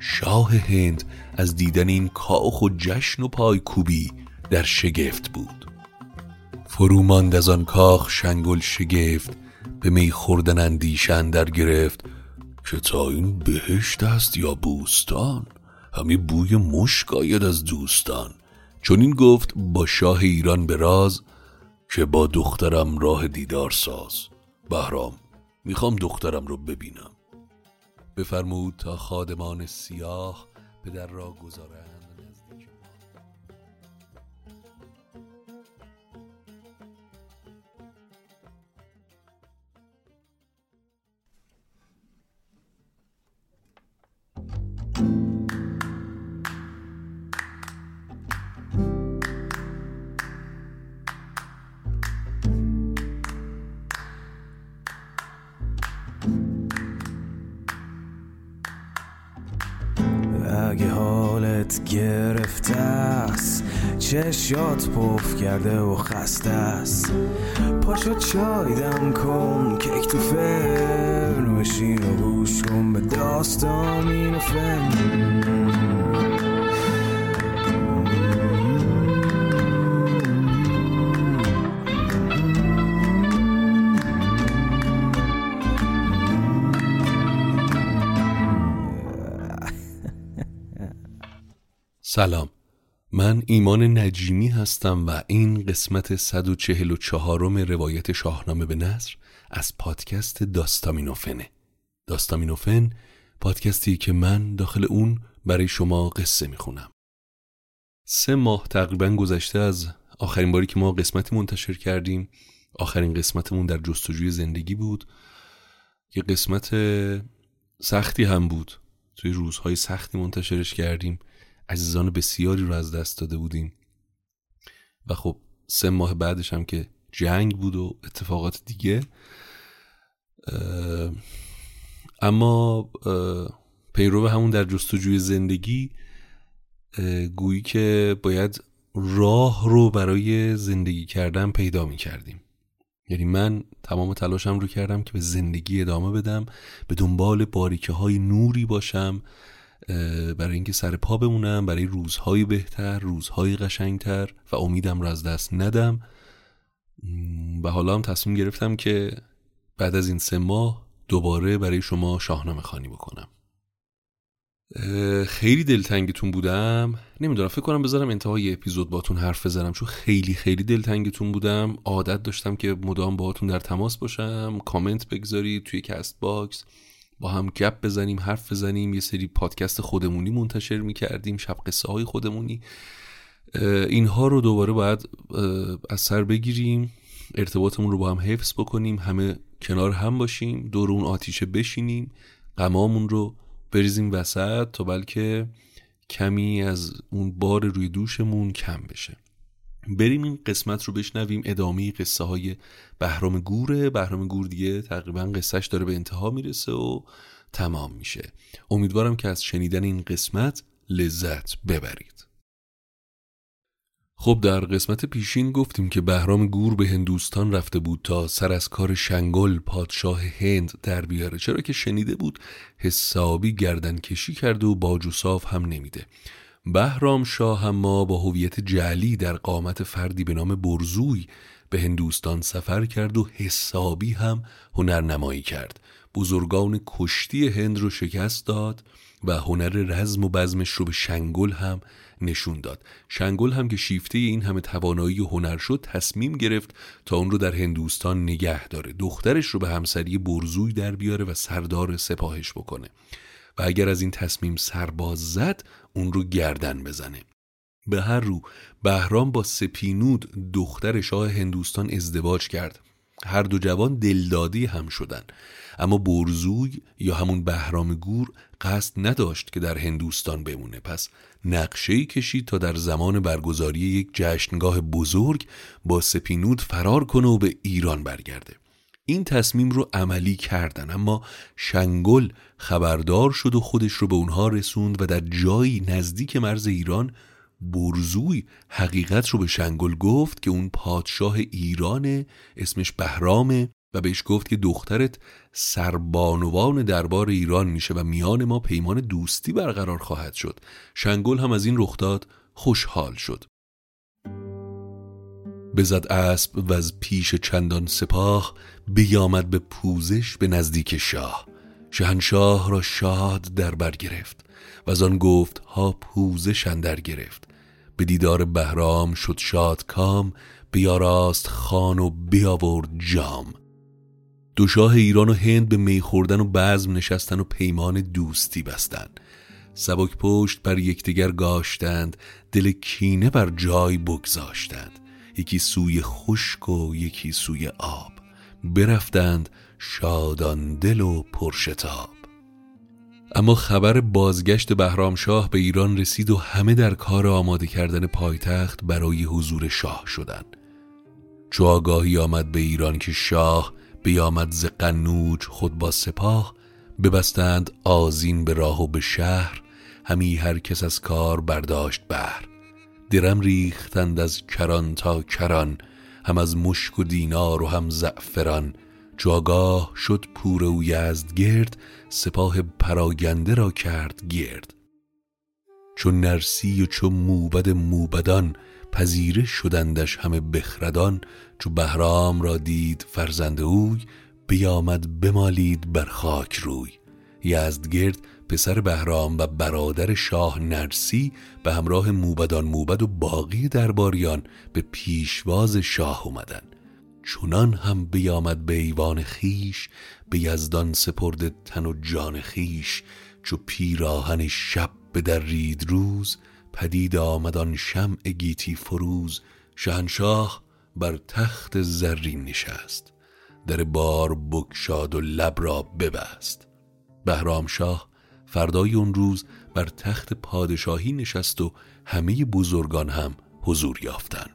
شاه هند از دیدن این کاخ و جشن و پایکوبی در شگفت بود. فرو ماند از آن کاخ شنگل شگفت، به می خوردن اندیشه اندر گرفت که تا این بهشت است یا بوستان، همی بوی مشک آید از دوستان. چون این گفت با شاه ایران به راز، که با دخترم راه دیدار ساز. بهرام میخوام دخترم رو ببینم. بفرمود تا خادمان سیاه پدر را گذارند نزدیک اگه حالت گرفته است، چشات پف کرده و خسته است، پاشو چای دم کن، کیک تو فرن بشین و گوش کن به داستان این و فن. سلام، من ایمان نجیمی هستم و این قسمت 144 روایت شاهنامه به نثر از پادکست داستامینوفنه. داستامینوفن پادکستی که من داخل اون برای شما قصه میخونم. 3 ماه تقریبا گذشته از آخرین باری که ما قسمتی منتشر کردیم. آخرین قسمتمون در جستجوی زندگی بود که قسمت سختی هم بود. توی روزهای سختی منتشرش کردیم، عزیزان بسیاری رو از دست داده بودیم و خب 3 ماه بعدش هم که جنگ بود و اتفاقات دیگه. اما پیرو همون در جستجوی زندگی گویی که باید راه رو برای زندگی کردن پیدا می کردیم. یعنی من تمام تلاشم رو کردم که به زندگی ادامه بدم، به دنبال باریکه های نوری باشم، برای اینکه سر پا بمونم، برای روزهای بهتر، روزهای قشنگتر و امیدم رو از دست ندم. و حالا هم تصمیم گرفتم که بعد از این 3 ماه دوباره برای شما شاهنامه خوانی بکنم. خیلی دلتنگتون بودم، نمیدونم، فکر کنم بذارم انتهای اپیزود باتون حرف بزنم، چون خیلی خیلی دلتنگتون بودم. عادت داشتم که مدام باهاتون در تماس باشم، کامنت بگذارید توی کست باکس، با هم گپ بزنیم، حرف بزنیم. یه سری پادکست خودمونی منتشر میکردیم، شب قصه های خودمونی. اینها رو دوباره باید از سر بگیریم، ارتباطمون رو با هم حفظ بکنیم، همه کنار هم باشیم، دور اون آتیشه بشینیم، غمامون رو بریزیم وسط تا بلکه کمی از اون بار روی دوشمون کم بشه. بریم این قسمت رو بشنویم، ادامه قصه های بهرام گوره. بهرام گور دیگه تقریبا قصهش داره به انتها میرسه و تمام میشه. امیدوارم که از شنیدن این قسمت لذت ببرید. خب در قسمت پیشین گفتیم که بهرام گور به هندوستان رفته بود تا سر از کار شنگل پادشاه هند در بیاره، چرا که شنیده بود حسابی گردن کشی کرده و باج و صاف هم نمیده. بهرام شاه اما با هویت جعلی در قامت فردی به نام برزوی به هندوستان سفر کرد و حسابی هم هنرنمایی کرد. بزرگان کشتی هند رو شکست داد و هنر رزم و بزمش رو به شنگل هم نشون داد. شنگل هم که شیفته این همه توانایی و هنر شد، تصمیم گرفت تا اون رو در هندوستان نگه داره، دخترش رو به همسری برزوی در بیاره و سردار سپاهش بکنه و اگر از این تصمیم سرباز زد اون رو گردن بزنه. به هر رو بهرام با سپینود دختر شاه هندوستان ازدواج کرد. هر دو جوان دلدادی هم شدن، اما برزوی یا همون بهرام گور قصد نداشت که در هندوستان بمونه. پس نقشه‌ای کشید تا در زمان برگزاری یک جشنگاه بزرگ با سپینود فرار کنه و به ایران برگرده. این تصمیم رو عملی کردن، اما شنگل خبردار شد و خودش رو به اونها رسوند و در جایی نزدیک مرز ایران برزوی حقیقت رو به شنگل گفت که اون پادشاه ایرانه، اسمش بهرامه و بهش گفت که دخترت سربانوان دربار ایران میشه و میان ما پیمان دوستی برقرار خواهد شد. شنگل هم از این رخداد خوشحال شد. بزد اسب و از پیش چندان سپاه، بیامد به پوزش به نزدیک شاه. شهنشاه را شاد در بر گرفت و از آن گفت ها پوزش اندر گرفت. به دیدار بهرام شد شاد کام، بیاراست خان و بیاورد جام. دو شاه ایران و هند به می خوردن و بزم نشستن و پیمان دوستی بستند. سبک پشت بر یکدیگر گاشتند، دل کینه بر جای بگذاشتند. یکی سوی خشک و یکی سوی آب، برفتند شادان دل و پرشتاب. اما خبر بازگشت بهرام شاه به ایران رسید و همه در کار آماده کردن پایتخت برای حضور شاه شدند. چو آگاهی آمد به ایران که شاه بیامد ز قنوج خود با سپاه، ببستند آذین به راه و به شهر، همی هر کس از کار برداشت بهر. درم ریختند از کران تا کران، هم از مشک و دینار و هم زعفران. چو آگاه شد پور او یزدگرد، سپاه پراگنده را کرد گرد. چو نرسی و چو موبد موبدان، پذیره شدندش همه بخردان. چو بهرام را دید فرزند اوی، بیامد بمالید بر خاک روی. یزدگرد پسر بهرام و برادر شاه نرسی به همراه موبدان موبد و باقی درباریان به پیشواز شاه اومدن. چنان هم بیامد به ایوان خیش، به یزدان سپرد تن و جان خیش. چو پیراهن شب بدرید روز، پدید آمد آن شمع گیتی فروز. شهنشاه بر تخت زرین نشست، در بار بگشاد و لب را ببست. بهرام شاه فردای اون روز بر تخت پادشاهی نشست و همه بزرگان هم حضور یافتند.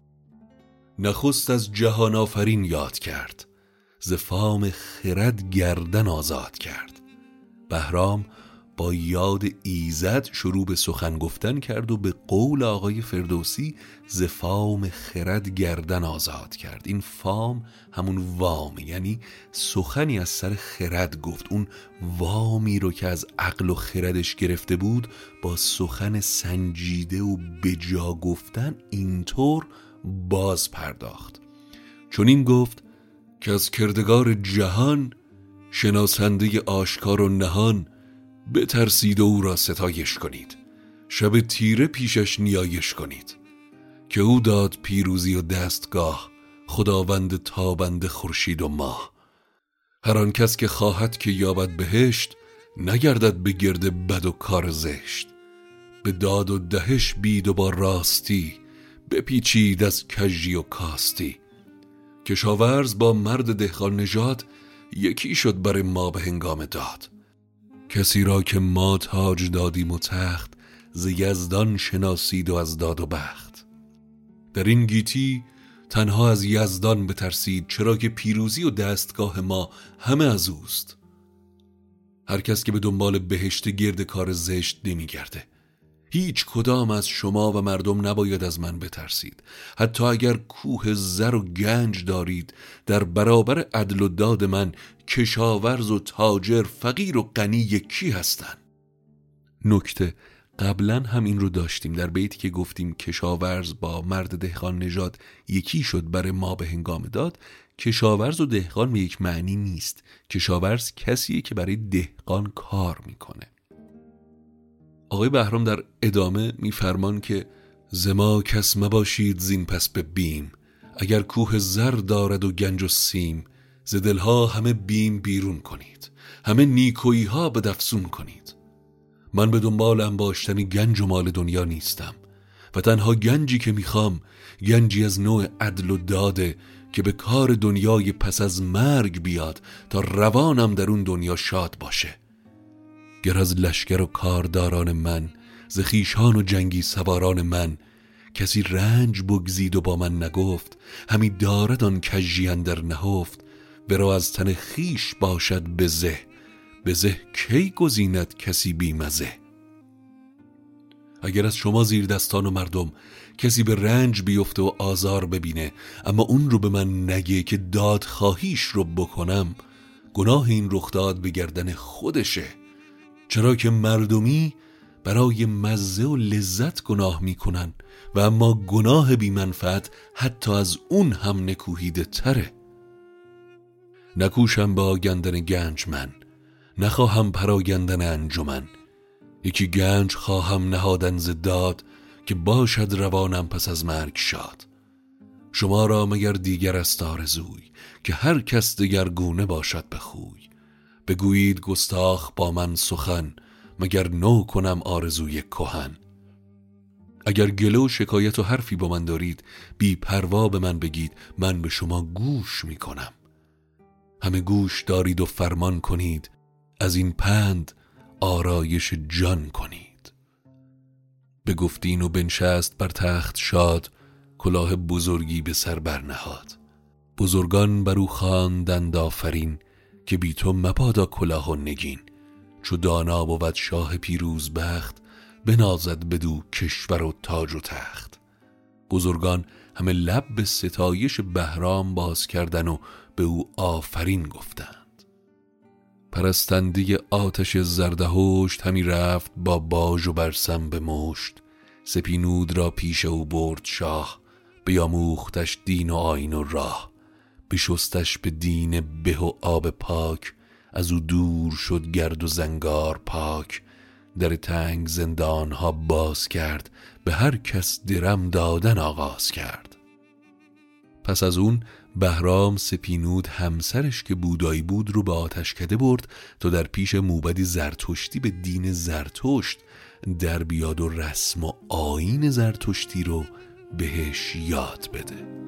نخست از جهان آفرین یاد کرد، ز فام خرد گردن آزاد کرد. بهرام با یاد ایزد شروع به سخن گفتن کرد و به قول آقای فردوسی ز فام خرد گردن آزاد کرد. این فام همون وام، یعنی سخنی از سر خرد گفت. اون وامی رو که از عقل و خردش گرفته بود با سخن سنجیده و بجا گفتن اینطور باز پرداخت. چون این گفت که از کردگار جهان، شناسنده آشکار و نهان. بترسید و او را ستایش کنید، شب تیره پیشش نیایش کنید. که او داد پیروزی و دستگاه، خداوند تابند خورشید و ماه. هر آن کس که خواهد که یابد بهشت، نگردد به گرد بد و کار زشت. به داد و دهش بید و با راستی، بپیچید از کژی و کاستی. کشاورز با مرد دهقان نژاد، یکی شد بر ما به هنگام داد. کسی را که ما تاج دادیم و تخت، ز یزدان شناسید و از داد و بخت. در این گیتی تنها از یزدان بترسید، چرا که پیروزی و دستگاه ما همه از اوست. هر کس که به دنبال بهشت گرد کار زشت نمی گرده. هیچ کدام از شما و مردم نباید از من بترسید. حتی اگر کوه زر و گنج دارید، در برابر عدل و داد من کشاورز و تاجر، فقیر و غنی یکی هستن. نکته، قبلا هم این رو داشتیم در بیتی که گفتیم کشاورز با مرد دهقان نژاد یکی شد بر ما به هنگام داد. کشاورز و دهقان به یک معنی نیست. کشاورز کسیه که برای دهقان کار میکنه. آقای بهرام در ادامه میفرمان که ز ما کس مباشید زین پس به بیم، اگر کوه زر دارد و گنج و سیم. ز دلها همه بیم بیرون کنید، همه نیکویی ها بدافزون کنید. من به دنبال انباشتن گنج و مال دنیا نیستم و تنها گنجی که میخوام گنجی از نوع عدل و داده که به کار دنیای پس از مرگ بیاد تا روانم در اون دنیا شاد باشه. گر از لشکر و کارداران من، ز خویشان و جنگی سواران من، کسی رنج بگزید و با من نگفت، همی دارد آن کژی اندر نهفت. ورا از تن خویش باشد به زه کی گزیند کسی بی مزه. اگر از شما زیر دستان و مردم کسی به رنج بیفته و آزار ببینه اما اون رو به من نگه که دادخواهیش رو بکنم، گناه این رخداد به گردن خودشه، چرا که مردمی برای مزه و لذت گناه میکنن و اما گناه بی منفعت حتی از اون هم نکوهیده تره. نکوشم به آگندن گنج من، نخواهم پراگندن انجمن، یکی گنج خواهم نهادن ز داد که باشد روانم پس از مرگ شاد. شما را مگر دیگر است آرزوی که هر کس دگرگونه باشد به خوی. بگویید گستاخ با من سخن، مگر نو کنم آرزوی کهن. اگر گله و شکایت و حرفی با من دارید بی پروا به من بگید، من به شما گوش می کنم. همه گوش دارید و فرمان کنید، از این پند آرایش جان کنید. بگفتین و بنشست بر تخت شاد، کلاه بزرگی به سر برنهاد. بزرگان برو خواندند آفرین، که بی تو مبادا کلاه و نگین. چو دانا بود شاه پیروز بخت، بنازد بدو کشور و تاج و تخت. بزرگان همه لب به ستایش بهرام باز کردن و به او آفرین گفتند. پرستنده آتش زردهشت همی رفت با باژ و برسم به مشت. سپینود را پیش او برد شاه، بیاموختش دین و آیین و راه. بشستش به دین به و آب پاک، از او دور شد گرد و زنگار پاک. در تنگ زندانها باز کرد، به هر کس درم دادن آغاز کرد. پس از اون بهرام سپینود همسرش که بودایی بود رو به آتشکده برد تا در پیش موبدی زرتشتی به دین زرتشت در بیاد و رسم و آیین زرتشتی رو بهش یاد بده.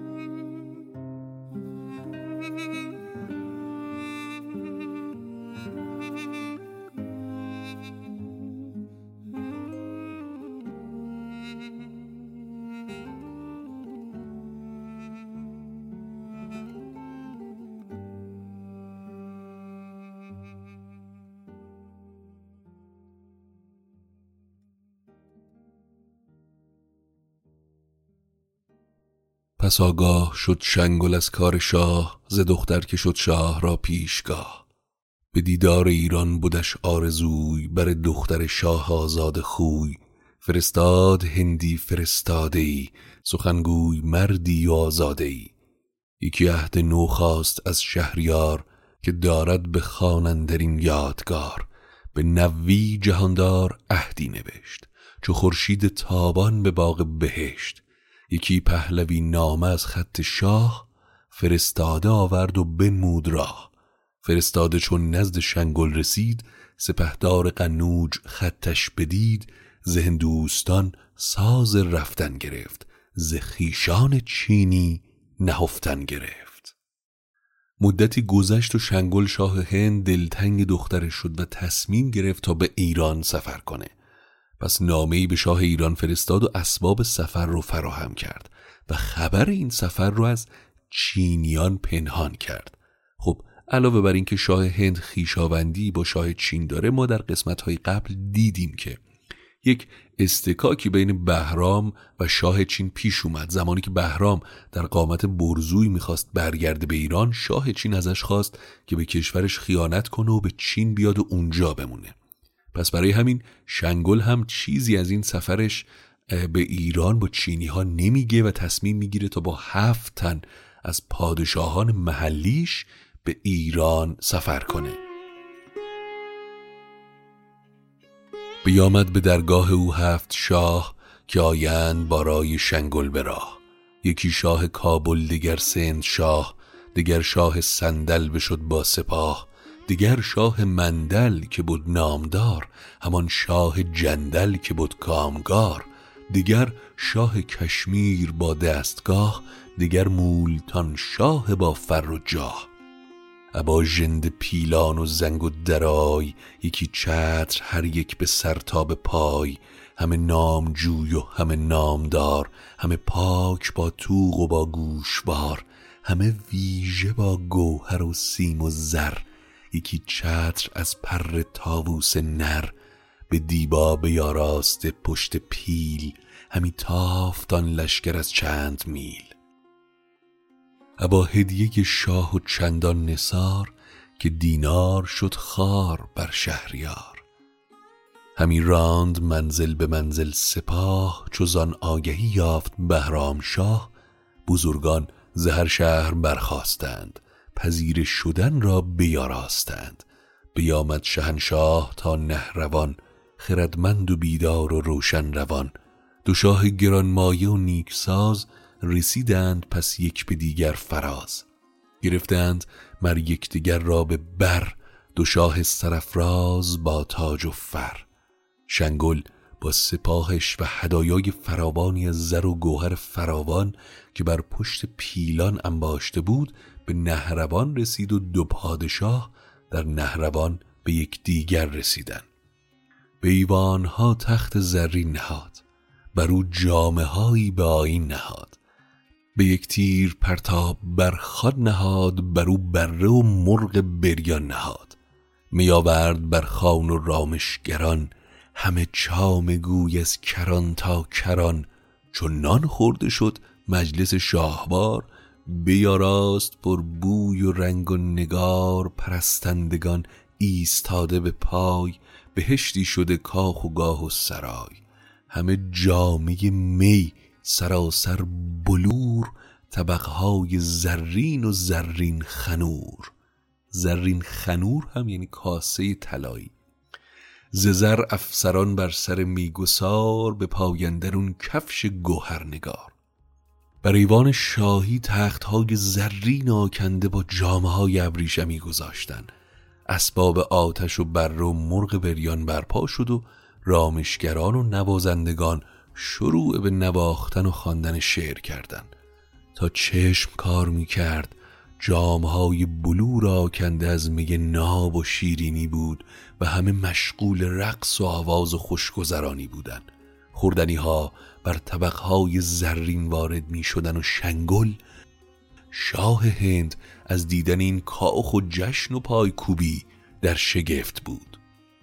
پس آگاه شد شنگل از کار شاه، ز دختر که شد شاه را پیشگاه. به دیدار ایران بودش آرزوی، بر دختر شاه آزاد خوی. فرستاد هندی فرستاده ای، سخنگوی مردی و آزاده ای. یکی عهد نو خواست از شهریار، که دارد به خوانندرین یادگار. به نوی جهاندار عهدی نوشت، چو خورشید تابان به باغ بهشت. یکی پهلوی نامه از خط شاه، فرستاده آورد و بنمود راه. فرستاده چون نزد شنگل رسید، سپهدار قنوج خطش بدید. ز هندوستان ساز رفتن گرفت، ز خویشان چینی نهفتن گرفت. مدتی گذشت و شنگل شاه هند دلتنگ دخترش شد و تصمیم گرفت تا به ایران سفر کنه. پس نامه‌ای به شاه ایران فرستاد و اسباب سفر رو فراهم کرد و خبر این سفر رو از چینیان پنهان کرد. خب علاوه بر این که شاه هند خویشاوندی با شاه چین داره، ما در قسمت‌های قبل دیدیم که یک استکاکی بین بهرام و شاه چین پیش اومد. زمانی که بهرام در قامت برزوی میخواست برگرده به ایران، شاه چین ازش خواست که به کشورش خیانت کنه و به چین بیاد و اونجا بمونه. پس برای همین شنگل هم چیزی از این سفرش به ایران با چینی ها نمیگه و تصمیم میگیره تا با 7 تن از پادشاهان محلیش به ایران سفر کنه. بیامد به درگاه او 7 شاه، که آیند با رای شنگل به راه. یکی شاه کابل، دگر سند شاه، دگر شاه سندل بشد با سپاه. دیگر شاه مندل که بود نامدار، همان شاه جندل که بود کامگار. دیگر شاه کشمیر با دستگاه، دیگر مولتان شاه با فر و جاه. ابا ژنده پیلان و زنگ و درای، یکی چتر هر یک به سر تا به پای. همه نامجوی و همه نامدار، همه پاک با توق و با گوشوار. همه ویژه با گوهر و سیم و زر، یکی چتر از پر طاووس نر. به دیبا بیاراسته پشت پیل، همی تافتان لشکر از چند میل. ابا هدیه شاه و چندان نثار، که دینار شد خار بر شهریار. همی راند منزل به منزل سپاه، چو زان آگهی یافت بهرام شاه. بزرگان ز هر شهر برخاستند، پذیره شدن را بیاراستند. بیامد شهنشاه تا نهروان، خردمند و بیدار و روشن روان. دو شاه گرانمایه و نیکساز، رسیدند پس یک به دیگر فراز. گرفتند مر یکدیگر را به بر، دو شاه سرافراز با تاج و فر. شنگل با سپاهش و هدایای فراوانی از زر و گوهر فراوان، که بر پشت پیلان انباشته بود، به نهروان رسید و دو پادشاه در نهروان به یک دیگر رسیدن. به ایوانها تخت زرین نهاد، بر او جامه هایی به آیین نهاد. به یک تیر پرتاب بر خوان نهاد، بر او بره و مرغ بریان نهاد. می آورد بر خوان و رامشگران، همه چام گوی از کران تا کران. چون نان خورده شد مجلس شاهوار، بیاراست پر بوی و رنگ و نگار. پرستندگان ایستاده به پای، بهشتی شده کاخ و گاه و سرای. همه جامه می سراسر بلور، طبقهای زرین و زرین خنور. زرین خنور هم یعنی کاسه طلایی. ز زر افسران بر سر میگسار، به پایندرون کفش گوهرنگار. بر ایوان شاهی تختهای زرین آکنده با جامه‌های ابریشمی گذاشتن. اسباب آتش و بره و مرغ بریان برپا شد و رامشگران و نوازندگان شروع به نواختن و خواندن شعر کردند. تا چشم کار می‌کرد جام‌های بلور آکنده از می ناب و شیرینی بود و همه مشغول رقص و آواز و خوشگذرانی بودند. خوردنی‌ها بر طبقهای زرین وارد می‌شدند و شنگل شاه هند از دیدن این کاخ و جشن و پایکوبی در شگفت بود.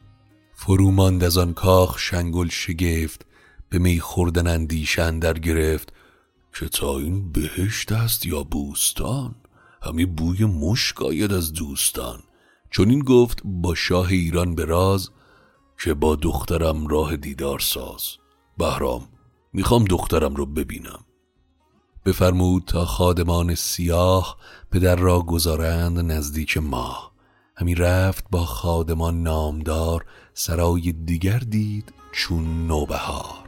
فرو ماند از آن کاخ شنگل شگفت، به می خوردن اندیشه اندر گرفت. که تا این بهشت است یا بوستان، همی بوی مشک آید از دوستان. چون این گفت با شاه ایران به راز، که با دخترم راه دیدار ساز. بهرام میخوام دخترم رو ببینم. بفرمود تا خادمان سیاه، پدر را گذارند نزدیک ماه. همی رفت با خادمان نامدار، سرای دیگر دید چون نوبهار.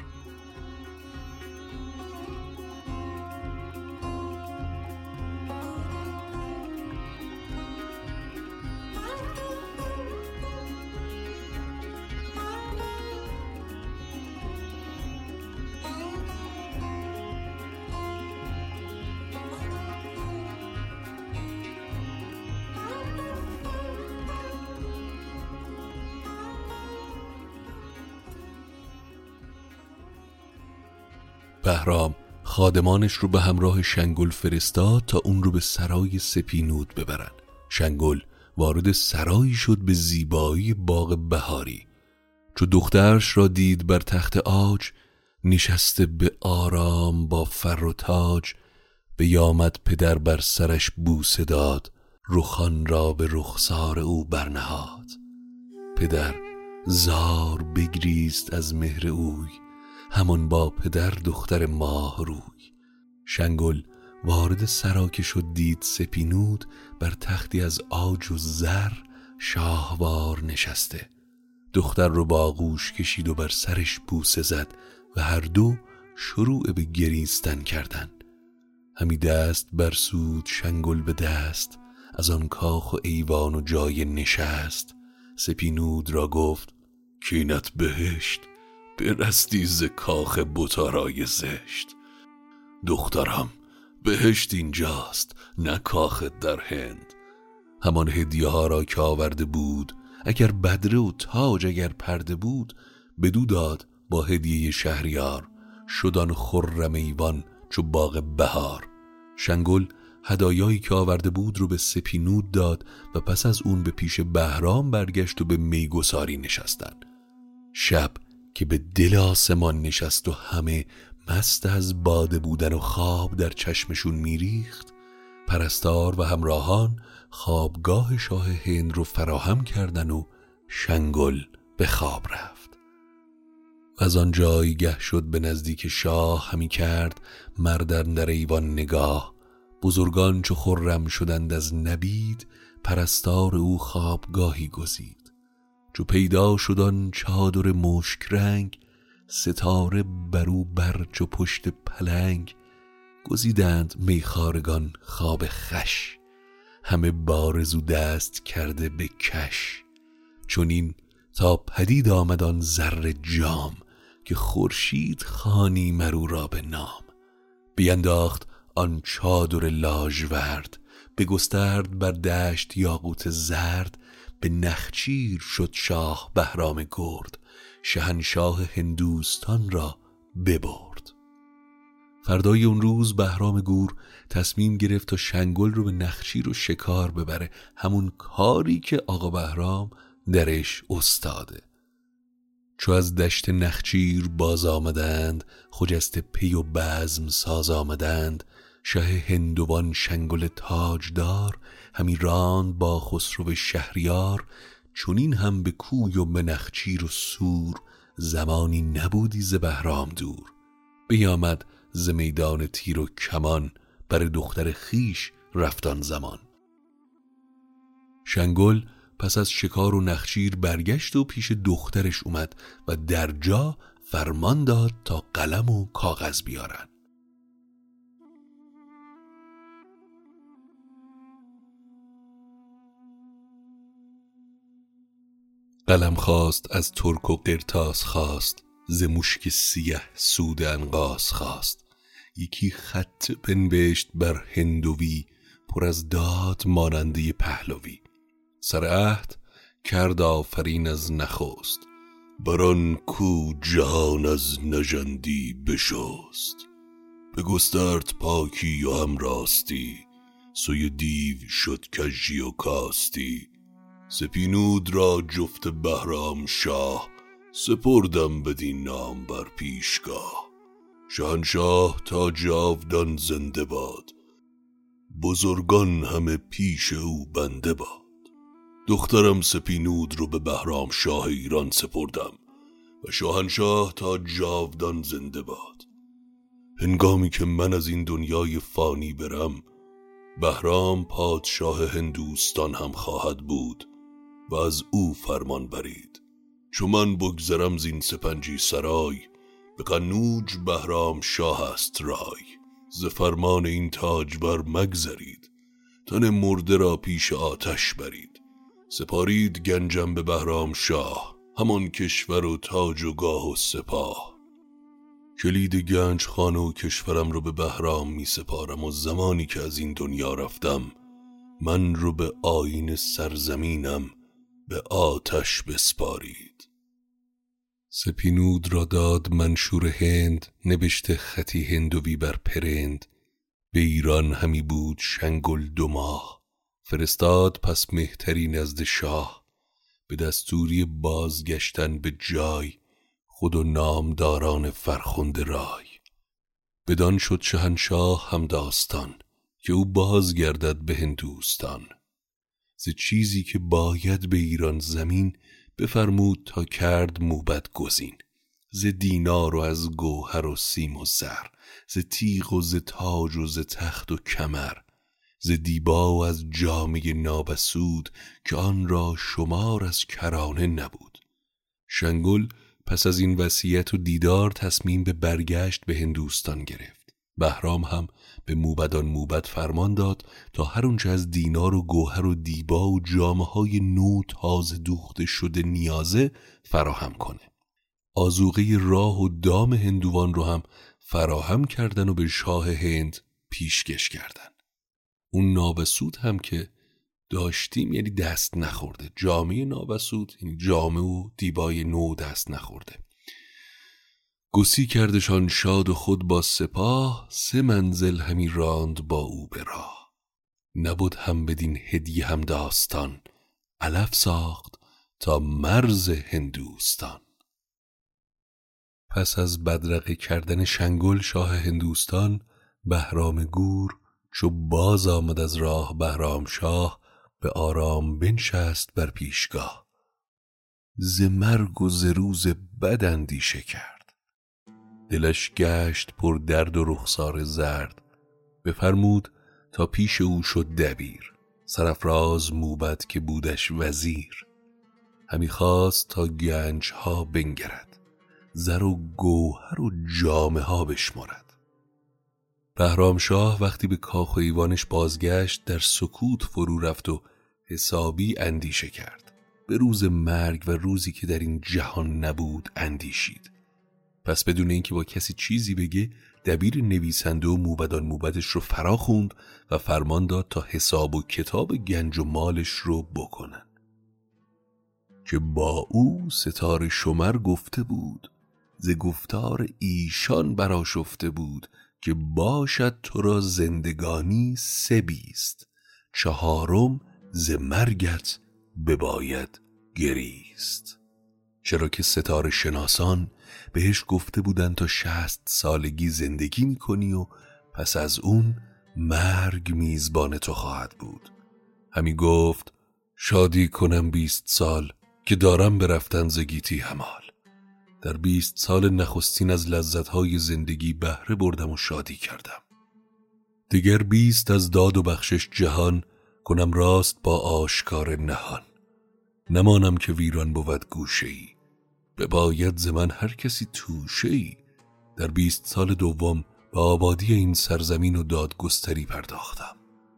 بهرام خادمانش رو به همراه شنگل فرستاد تا اون رو به سرای سپینود ببرن. شنگل وارد سرایی شد به زیبایی باغ بهاری. چو دخترش را دید بر تخت عاج، نشسته به آرام با فر و تاج. بیامد پدر بر سرش بوسه داد، رخان را به رخسار او برنهاد. پدر زار بگریست از مهر اوی، همان با پدر دختر ماه روی. شنگل وارد سرا که شد دید سپینود، بر تختی از عاج و زر شاهوار نشسته. دختر رو با آغوش کشید و بر سرش بوسه زد و هر دو شروع به گریستن کردن. همی دست برسود شنگل به دست، از آن کاخ و ایوان و جای نشست. سپینود را گفت کینت بهشت، برستی ز کاخ بتارای زشت. دخترم بهشت اینجاست نه کاخ در هند. همان هدیه ها را که آورده بود، اگر بدره و تاج اگر پرده بود، بدو داد با هدیه شهریار. شدان خرم ایوان چو باغ بهار. شنگل هدایایی که آورده بود رو به سپینود داد و پس از اون به پیش بهرام برگشت و به میگساری نشستن. شب که به دل آسمان نشست و همه مست از باده بودن و خواب در چشمشون میریخت، پرستار و همراهان خوابگاه شاه هند رو فراهم کردن و شنگل به خواب رفت. و از آن جایگه شد به نزدیک شاه، همی کرد مردن در ایوان نگاه. بزرگان چو خرم شدند از نبید، پرستار او خوابگاهی گزید. چو پیدا شد آن چادر مشک رنگ، ستاره برو بر چو پشت پلنگ. گزیدند میخارگان خواب خوش، همه بارزو دست کرده به کش. چونین تا پدید آمد آن زر جام، که خورشید خوانی مرو را به نام. بینداخت آن چادر لاژورد، بگسترد بر دشت یاقوت زرد. به نخچیر شد شاه بهرام گرد، شهنشاه هندوستان را ببرد. فردای اون روز بهرام گور تصمیم گرفت تا شنگل رو به نخچیر و شکار ببره، همون کاری که آقا بهرام درش استاده. چو از دشت نخچیر باز آمدند، خجسته پی و بزم ساز آمدند. شه هندوان شنگل تاجدار، همی راند با خسرو شهریار. چونین هم به کوی و به نخچیر و سور، زمانی نبودی ز بهرام دور. بیامد ز میدان تیر و کمان، بر دختر خیش رفتان زمان. شنگل پس از شکار و نخچیر برگشت و پیش دخترش اومد و در جا فرمان داد تا قلم و کاغذ بیارن. قلم خواست از ترک و قرطاس خواست، ز مشک سیه سود عنقاس خواست. یکی خط بنوشت بر هندوی، پر از داد ماننده پهلوی. سر عهد کرد آفرین از نخست، بران کو جهان از نژندی بشست. بگسترد پاکی و هم راستی، سوی دیو شد کژی و کاستی. سپینود را جفت بهرام شاه، سپردم بدین نام بر پیشگاه. شهنشاه تا جاودان زنده باد، بزرگان همه پیش او بنده باد. دخترم سپینود رو به بهرام شاه ایران سپردم، و شاهنشاه تا جاودان زنده باد. هنگامی که من از این دنیای فانی برم، بهرام پادشاه هندوستان هم خواهد بود و از او فرمان برید. چو من بگذرم زین سپنجی سرای، به قنوج بهرام شاه است رای. ز فرمان این تاجور مگذرید، تن مرده را پیش آتش برید. سپارید گنجم به بهرام شاه، همان کشور و تاج و گاه و سپاه. کلید گنج خانه و کشورم رو به بهرام می سپارم، و زمانی که از این دنیا رفتم، من رو به آیین سرزمینم به آتش بسپارید. سپینود را داد منشور هند، نبشته خطی هندوی بر پرند. به ایران همی بود شنگل 2 ماه، فرستاد پس مهتری نزد شاه. به دستوری بازگشتن به جای، خود و نامداران فرخنده رای. بدان شد شهنشاه هم داستان، که او بازگردد به هندوستان. ز چیزی که باید به ایران زمین، بفرمود تا کرد موبد گزین. ز دینار و از گوهر و سیم و زر، ز تیغ و ز تاج و ز تخت و کمر. ز دیبا و از جامه نابسود، که آن را شمار از کرانه نبود. شنگل پس از این وصیت و دیدار، تصمیم به برگشت به هندوستان گرفت. بهرام هم به موبدان موبد فرمان داد تا هر اونچه از دینار و گوهر و دیبا و جامه‌های نو تازه دوخته شده نیازه فراهم کنه. آذوقه راه و دام هندوان رو هم فراهم کردن و به شاه هند پیشکش کردن. اون نابسود هم که داشتیم یعنی دست نخورده، جامعه نابسود یعنی جامعه و دیبای نو دست نخورده. گسی کردشان شاد و خود با سپاه، 3 منزل همی راند با او به راه. نبود هم بدین هدیه هم داستان، علف ساخت تا مرز هندوستان. پس از بدرقه کردن شنگل شاه هندوستان، بهرام گور چو باز آمد از راه بهرام شاه، به آرام بنشست بر پیشگاه. ز مرگ و ز روز بد اندیشه کرد، دلش گشت پر درد و رخسار زرد. بفرمود تا پیش او شد دبیر، سرافراز موبد که بودش وزیر. همی خواست تا گنج ها بنگرد، زر و گوهر و جامه ها بشمرد. بهرام شاه وقتی به کاخ و ایوانش بازگشت، در سکوت فرو رفت و حسابی اندیشه کرد. به روز مرگ و روزی که در این جهان نبود اندیشید. پس بدون اینکه با کسی چیزی بگه، دبیر نویسنده و موبدش رو فرا خوند و فرمان داد تا حساب و کتاب گنج و مالش رو بکنن. که با او ستاره شمر گفته بود، ز گفتار ایشان برآشفته بود. که باشد تو را زندگانی 3 چهارم ز مرگت بباید گریست. چرا که ستاره شناسان بهش گفته بودن تا 60 سالگی زندگی میکنی و پس از اون مرگ میزبان تو خواهد بود. همی گفت شادی کنم 20 سال که دارم برفتن ز گیتی همال. در 20 سال نخستین از لذتهای زندگی بهره بردم و شادی کردم. دیگر 20 از داد و بخشش جهان، کنم راست با آشکار نهان. نمانم که ویران بود گوشه‌ای، بباید ز من هر کسی توشه‌ای. در 20 سال دوم به آبادی این سرزمین و دادگستری پرداختم.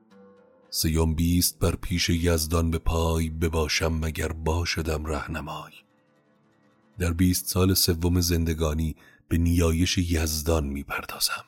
20 بر پیش یزدان به پای، بباشم مگر باشدم رهنمای. در 20 سال سوم زندگانی به نیایش یزدان می پردازم.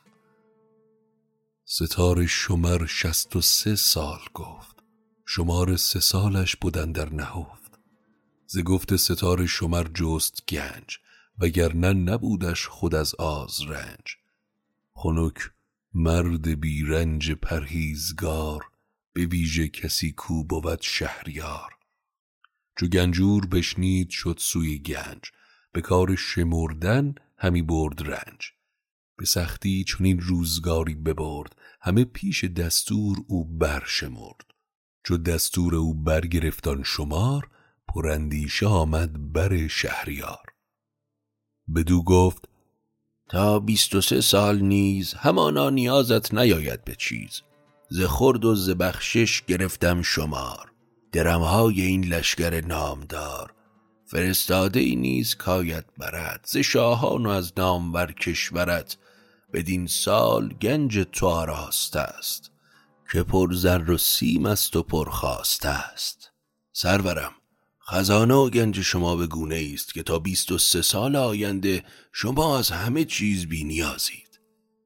ستاره شمر 63 سال گفت، شمار 3 سالش بودن در نهفت. ز گفت ستاره شمر جست گنج، وگرنه نبودش خود از آز رنج. خنک مرد بیرنج پرهیزگار، به ویژه کسی کو بود شهریار. چو گنجور بشنید شد سوی گنج، به کار شمردن همی برد رنج. به سختی چنین روزگاری ببرد، همه پیش دستور او برشمرد. چو دستور او برگرفتان شمار، پراندیشه آمد بر شهریار. بدو گفت تا 23 سال نیز، همانا نیازت نیاید به چیز. ز خورد و ز بخشش گرفتم شمار، درمهای این لشکر نامدار. فرستاده ای نیز کاید برد، ز شاهان و از نامور کشورت. بدین سال گنج تو آراسته است، که پر زر و سیم است و پر خواسته است. سرورم خزانه و گنج شما به گونه است که تا 23 سال آینده شما از همه چیز بی نیازید.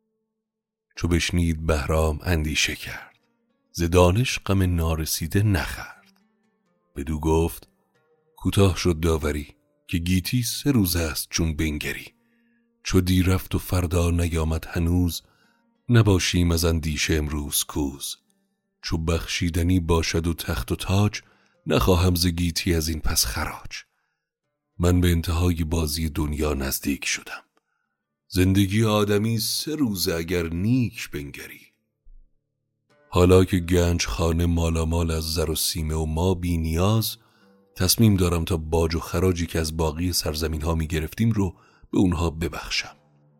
چو بشنید بهرام اندیشه کرد، ز دانش غم نارسیده نخورد. بدو گفت کوتاه شد داوری، که گیتی 3 روز است چون بنگری. چو دی رفت و فردا نیامد هنوز، نباشیم از اندیشه امروز کوز. چو بخشیدنی باشد و تخت و تاج، نخواهم ز گیتی از این پس خراج. من به انتهای بازی دنیا نزدیک شدم، زندگی آدمی 3 روزه اگر نیک بنگری. حالا که گنج خانه مالامال از زر و سیمه و ما بی نیاز، تصمیم دارم تا باج و خراجی که از باقی سرزمین ها می گرفتیم رو به اونها ببخشم.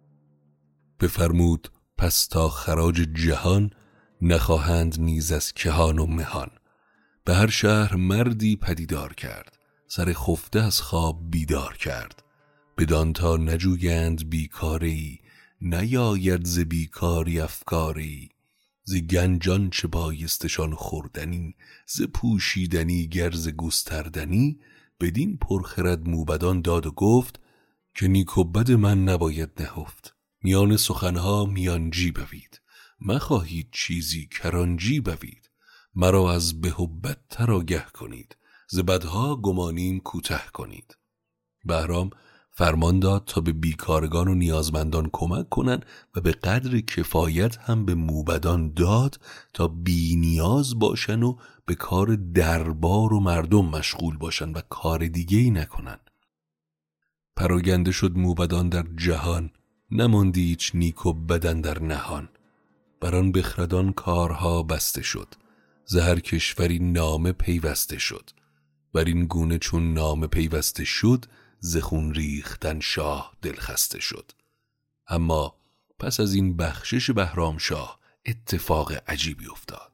بفرمود پس تا خراج جهان، نخواهند نیز از کهان و مهان. به هر شهر مردی پدیدار کرد، سر خفته از خواب بیدار کرد. بدان تا نجویند بیکاری، نیاید ز بیکاری افکاری. ز گنجان چه بایستشان خوردنی، ز پوشیدنی گرز گستردنی. بدین پرخرد موبدان داد و گفت، که نیک و بد من نباید نهفت. میان سخنها میانجی بوید، مخواهید چیزی کرانجی بوید. مرا از به و بدتر آگه کنید، ز بدها گمانیم کوته کنید. بهرام فرمان داد تا به بیکارگان و نیازمندان کمک کنند و به قدر کفایت هم به موبدان داد تا بی نیاز باشن و به کار دربار و مردم مشغول باشن و کار دیگه‌ای نکنن. پراگنده شد موبدان در جهان، نماندی هیچ نیک و بدن در نهان. بران بخردان کارها بسته شد، ز هر کشوری نامه پیوسته شد. بر این گونه چون نامه پیوسته شد، ز خون ریختن شاه دلخسته شد. اما پس از این بخشش بهرامشاه اتفاق عجیبی افتاد.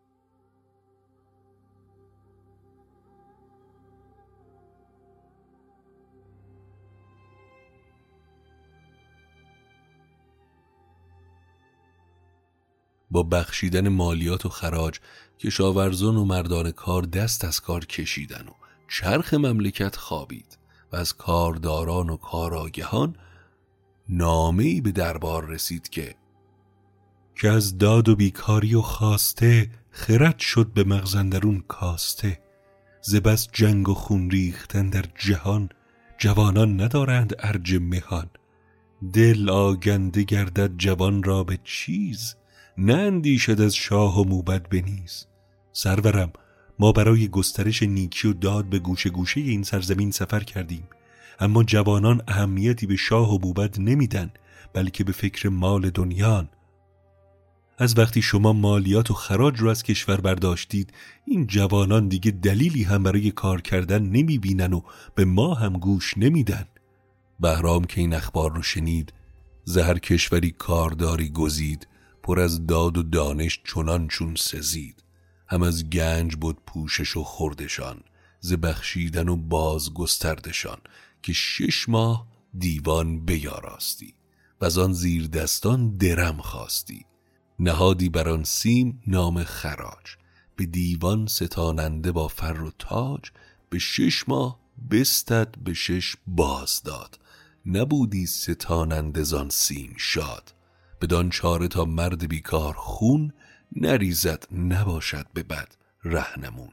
با بخشیدن مالیات و خراج کشاورزان و مردان کار دست از کار کشیدن و چرخ مملکت خوابید و از کارداران و کارآگهان نامه‌ای به دربار رسید که از داد و بیکاری و خواسته، خرد شد به مغز اندرون کاسته. ز بس جنگ و خون ریختن در جهان، جوانان ندارند ارج مهان. دل آگنده گردد جوان را به چیز، نه اندیشد از شاه و موبد بنیز. سرورم، ما برای گسترش نیکی و داد به گوشه گوشه این سرزمین سفر کردیم، اما جوانان اهمیتی به شاه و موبد نمیدن، بلکه به فکر مال دنیان. از وقتی شما مالیات و خراج رو از کشور برداشتید، این جوانان دیگه دلیلی هم برای کار کردن نمیبینن و به ما هم گوش نمیدن. بهرام که این اخبار رو شنید، ز هر کشوری کارداری گزید، پر از داد و دانش چنان چون سزید. هم از گنج بود پوشش و خوردشان، ز بخشیدن و باز گستردشان. که 6 ماه دیوان بیاراستی، و آن زیر دستان درم خواستی. نهادی بران سیم نام خراج، به دیوان ستاننده با فر و تاج. به 6 ماه بستد به 6 باز داد، نبودی ستاننده زان سیم شاد. بدان چاره تا مرد بیکار خون، نریزد نباشد به بد رهنمون.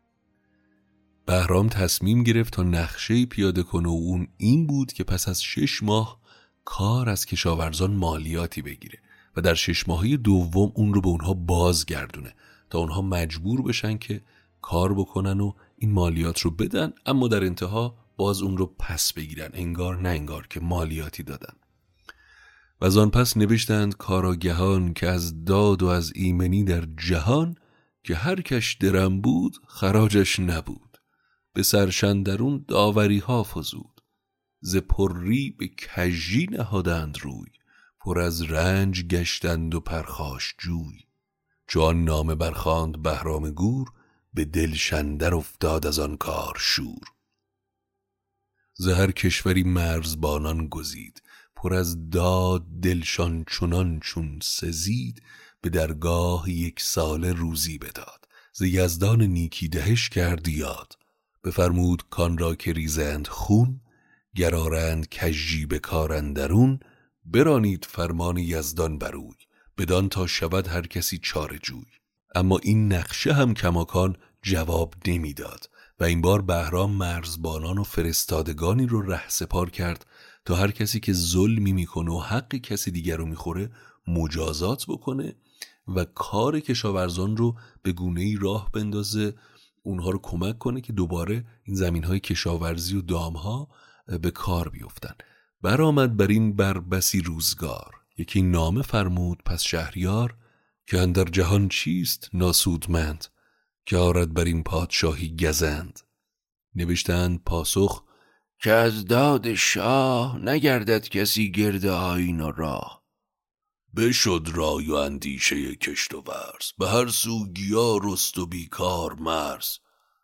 بهرام تصمیم گرفت تا نقشه‌ای پیاده کنه و اون این بود که پس از 6 ماه کار از کشاورزان مالیاتی بگیره و در 6 ماهه دوم اون رو به اونها بازگردونه تا اونها مجبور بشن که کار بکنن و این مالیات رو بدن، اما در انتها باز اون رو پس بگیرن، انگار نه انگار که مالیاتی دادن. و از آن پس نوشتند کارآگهان که از داد و از ایمنی در جهان، که هر کش درم بود خراجش نبود. به سرشندرون داوری ها فزود، ز پری به کژی نهادند روی. پر از رنج گشتند و پرخاش جوی. چون نامه برخواند بهرام گور، به دلشندر افتاد از آن کار شور. ز هر کشوری مرزبانان گزید، پر از داد دلشان چنان چون سزید. به درگاه 1 ساله روزی بداد، ز یزدان نیکی دهش کرد یاد. بفرمود کان را که ریزند خون، گرارند کژی به کار اندرون. برانید فرمان یزدان بروی، بدان تا شود هر کسی چاره جوی. اما این نقشه هم کماکان جواب نمیداد و این بار بهرام مرزبانان و فرستادگانی رو رهسپار کرد تا هر کسی که ظلمی میکنه و حق کسی دیگر رو میخوره مجازات بکنه و کار کشاورزان رو به گونه‌ای راه بندازه، اونها رو کمک کنه که دوباره این زمین‌های کشاورزی و دامها به کار بیفتن. برآمد بر این بر بسی روزگار، یکی نامه فرمود پس شهریار. که اندر جهان چیست ناسودمند، که آرد بر این پادشاهی گزند. نوشتند پاسخ که از داد شاه، نگردد کسی گرد آیین و راه. بشد رای و اندیشه کشت و ورز، به هر سو گیا رست و بیکار مرز.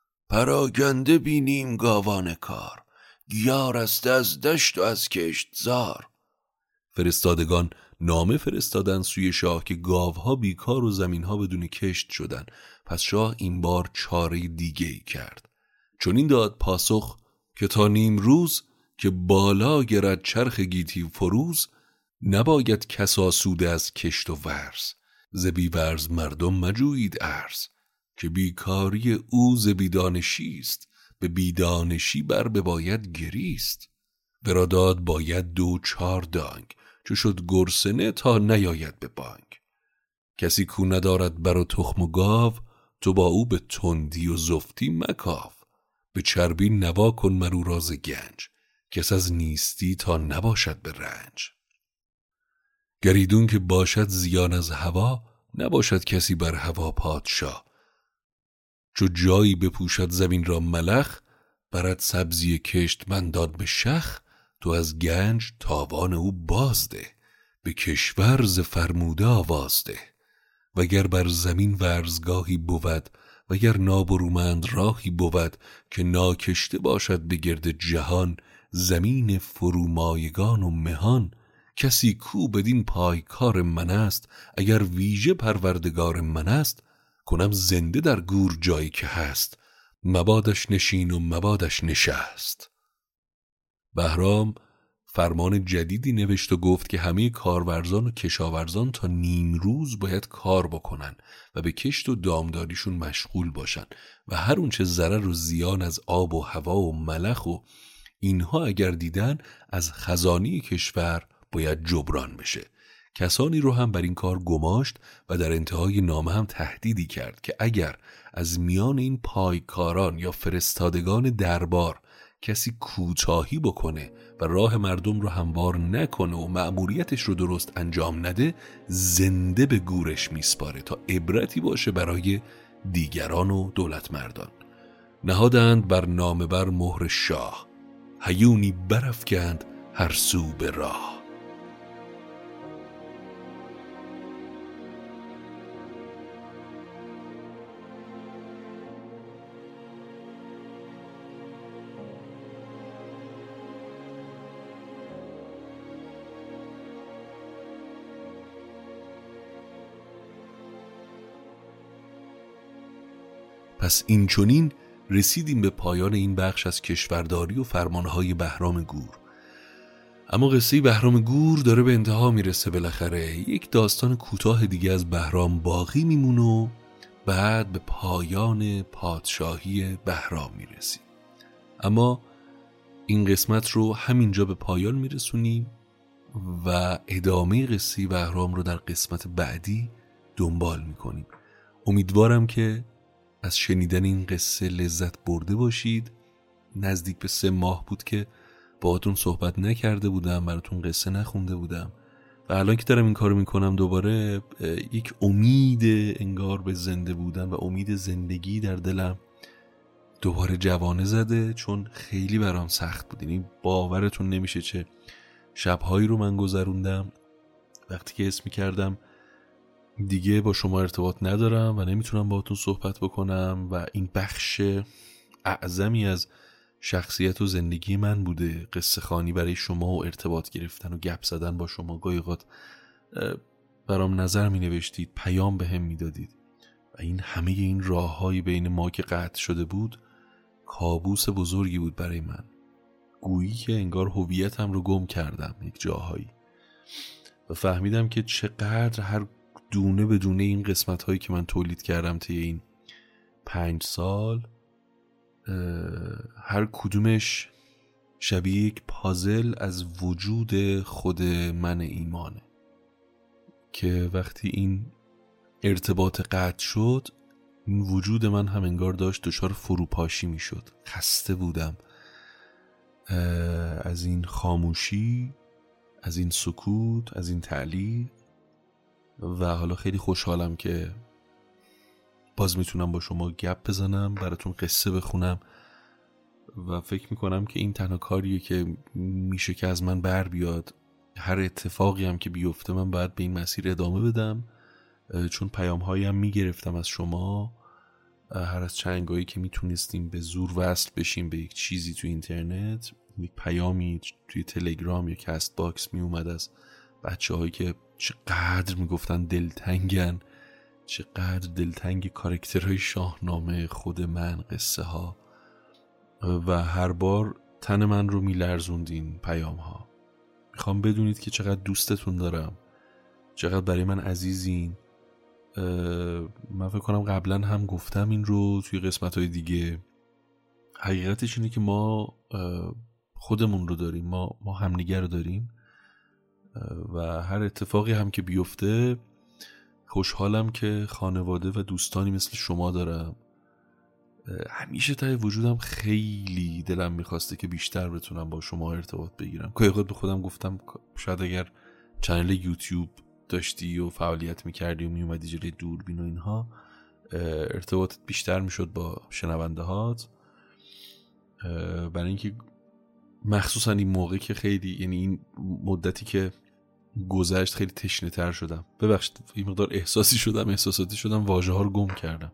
پراگنده بینیم گاوان کار، گیا رسته از دشت و از کشت زار. فرستادگان نامه فرستادن سوی شاه که گاوها بیکار و زمینها بدون کشت شدن. پس شاه این بار چاره دیگه ای کرد. چون این داد پاسخ که تا نیم روز، که بالا گرد چرخ گیتی فروز. نباید کس آسوده از کشت و ورز، ز بی ورز مردم مجویید ارز. که بیکاری او ز بیدانشیست، به بیدانشی بر بباید گریست. ورا داد باید 2-4 دانگ، چو شد گرسنه تا نیاید به بانگ. کسی کو ندارد بر و تخم و گاو، تو با او به تندی و زفتی مکاو. به چربی نوا کن مرو راز گنج، کس از نیستی تا نباشد به رنج. گریدون که باشد زیان از هوا، نباشد کسی بر هوا پادشاه. چو جایی بپوشد زمین را ملخ، برد سبزی کشت من داد به شخ. تو از گنج تاوان او بازده، به کشور ز فرموده آوازده. وگر بر زمین ورزگاهی بود، وگر نابرومند راهی بود، که ناکشته باشد به گرد جهان، زمین فرومایگان و مهان. کسی کو بدین پایکار من است، اگر ویژه پروردگار من است. کنم زنده در گور جایی که هست، مبادش نشین و مبادش نشست. بهرام فرمان جدیدی نوشت و گفت که همه کارورزان و کشاورزان تا نیمروز باید کار بکنن و به کشت و دامداریشون مشغول باشن و هر اونچه ضرر و زیان از آب و هوا و ملخ و اینها اگر دیدن از خزانه کشور باید جبران بشه. کسانی رو هم بر این کار گماشت و در انتهای نامه هم تهدیدی کرد که اگر از میان این پایکاران یا فرستادگان دربار کسی کوتاهی بکنه و راه مردم رو هموار نکنه و مأموریتش رو درست انجام نده، زنده به گورش میسپاره تا عبرتی باشه برای دیگران و دولتمردان. نهادند بر نامه بر مهر شاه، هیونی برافکند هر سو به راه. پس این چنین رسیدیم به پایان این بخش از کشورداری و فرمانهای بهرام گور. اما قصه بهرام گور داره به انتها میرسه. بالاخره یک داستان کوتاه دیگه از بهرام باقی میمونه و بعد به پایان پادشاهی بهرام میرسیم. اما این قسمت رو همینجا به پایان میرسونیم و ادامه قصه بهرام رو در قسمت بعدی دنبال میکنیم. امیدوارم که از شنیدن این قصه لذت برده باشید. نزدیک به 3 ماه بود که باهاتون صحبت نکرده بودم، براتون قصه نخونده بودم و الان که دارم این کارو میکنم دوباره یک امید انگار به زنده بودن و امید زندگی در دلم دوباره جوانه زده، چون خیلی برام سخت بود. یعنی باورتون نمیشه چه شبهایی رو من گذروندم وقتی که اسم میکردم دیگه با شما ارتباط ندارم و نمیتونم باهاتون صحبت بکنم و این بخش اعظمی از شخصیت و زندگی من بوده، قصه خوانی برای شما و ارتباط گرفتن و گپ زدن با شما. گاهی اوقات برام نظر می نوشتید، پیام به هم می دادید و این همه این راه‌های بین ما که قطع شده بود کابوس بزرگی بود برای من. گویی که انگار هویتم رو گم کردم یک جاهایی و فهمیدم که چقدر هر دونه به دونه این قسمت هایی که من تولید کردم طی این 5 سال هر کدومش شبیه یک پازل از وجود خود من ایمانه که وقتی این ارتباط قطع شد این وجود من هم انگار داشت دچار فروپاشی می شد. خسته بودم از این خاموشی، از این سکوت، از این تعلیق و حالا خیلی خوشحالم که باز میتونم با شما گپ بزنم، براتون قصه بخونم و فکر میکنم که این تنها کاریه که میشه که از من بر بیاد. هر اتفاقی هم که بیفته من باید به این مسیر ادامه بدم، چون پیام هایی هم میگرفتم از شما. هر از چندگاهی که میتونستیم به زور وصل بشیم به یک چیزی تو اینترنت، یک پیامی توی تلگرام یا کست باکس میومد از بچه هایی که چقدر میگفتن دلتنگن، چقدر دلتنگ کاراکترهای شاهنامه خود من، قصه ها، و هر بار تن من رو میلرزوندین پیام ها. میخوام بدونید که چقدر دوستتون دارم، چقدر برای من عزیزین. من فکر کنم قبلا هم گفتم این رو توی قسمت های دیگه. حقیقتش اینه که ما خودمون رو داریم، ما همدیگر رو داریم و هر اتفاقی هم که بیفته خوشحالم که خانواده و دوستانی مثل شما دارم همیشه ته وجودم خیلی دلم میخواسته که بیشتر بتونم با شما ارتباط بگیرم. که به خودم گفتم شاید اگر چنل یوتیوب داشتی و فعالیت میکردی و میومدی جلوی دوربین و اینها، ارتباطت بیشتر میشد با شنونده هات. برای اینکه مخصوصا این موقع که خیلی، یعنی این مدتی که گذشت خیلی تشنه تر شدم. ببخشید این مقدار احساسی شدم، احساساتی شدم، واژه ها رو گم کردم.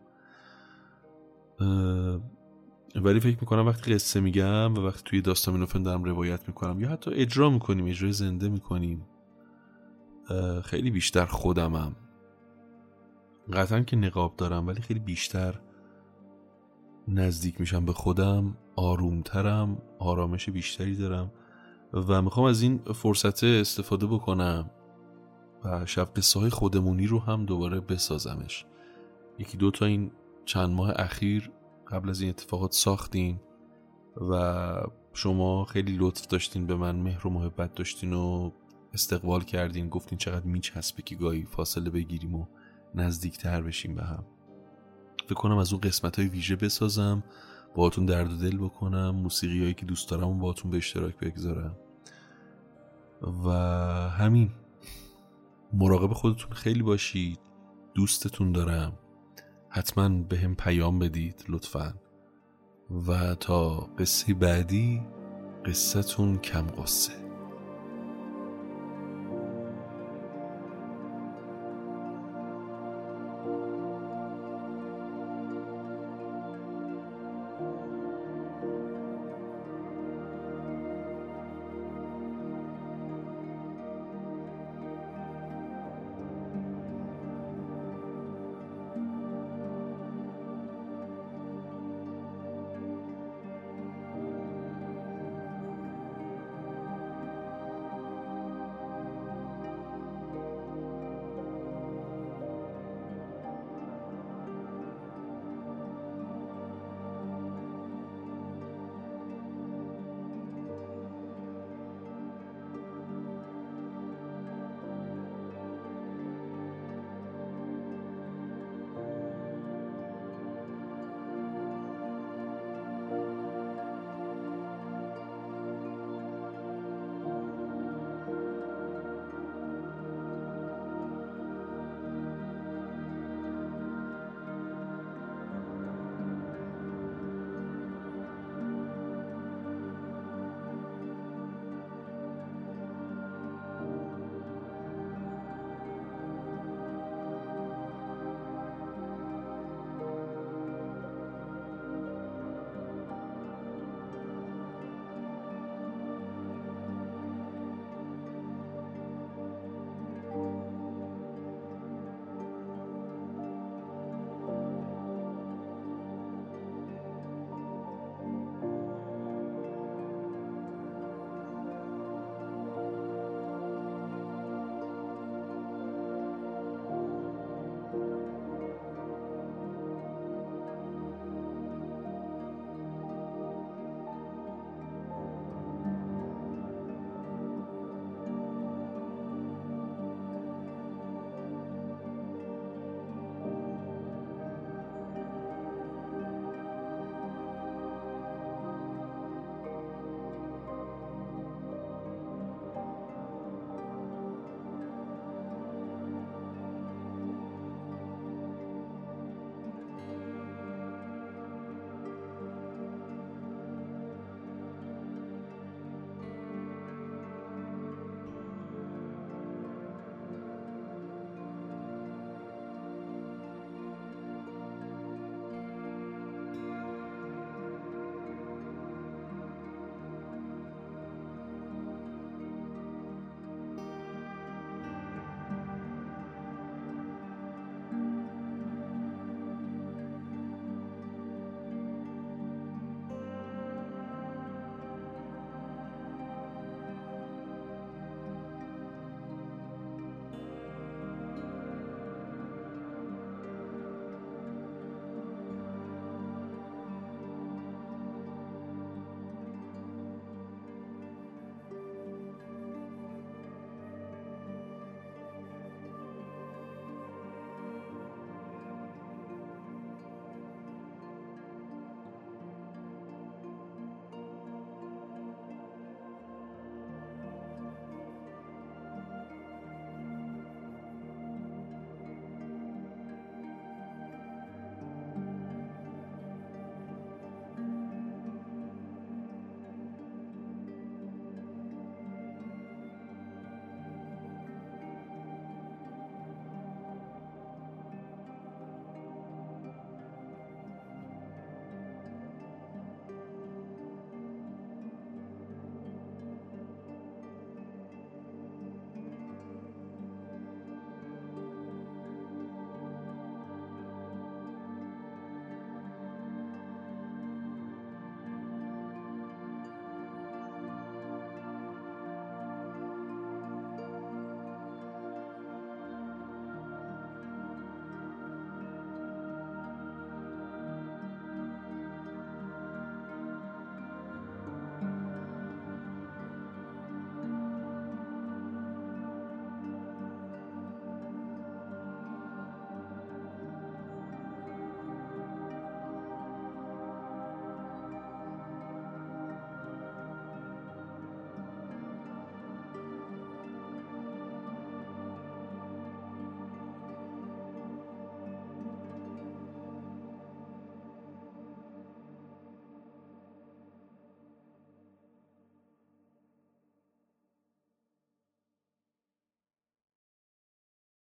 ولی فکر میکنم وقتی قصه میگم و وقتی توی داستامینوفن دارم روایت میکنم یا حتی اجرا میکنیم، اجرای زنده میکنیم، خیلی بیشتر خودمم. قطعا که نقاب دارم ولی خیلی بیشتر نزدیک میشم به خودم، آرومترم، آرامش بیشتری دارم و میخوام از این فرصت استفاده بکنم و شب قصه های خودمونی رو هم دوباره بسازمش. یکی دو تا این چند ماه اخیر قبل از این اتفاقات ساختیم و شما خیلی لطف داشتین به من، مهر و محبت داشتین و استقبال کردین، گفتین چقدر میچسبه که گاهی فاصله بگیریم و نزدیکتر بشیم به هم. فکر کنم از اون قسمت‌های ویژه بسازم، باهاتون درد و دل بکنم، موسیقیایی که دوست دارم و باهاتون به اشتراک بگذارم و همین. مراقب خودتون خیلی باشید، دوستتون دارم، حتما به هم پیام بدید لطفاً و تا قصه بعدی، قصتون کم قصه.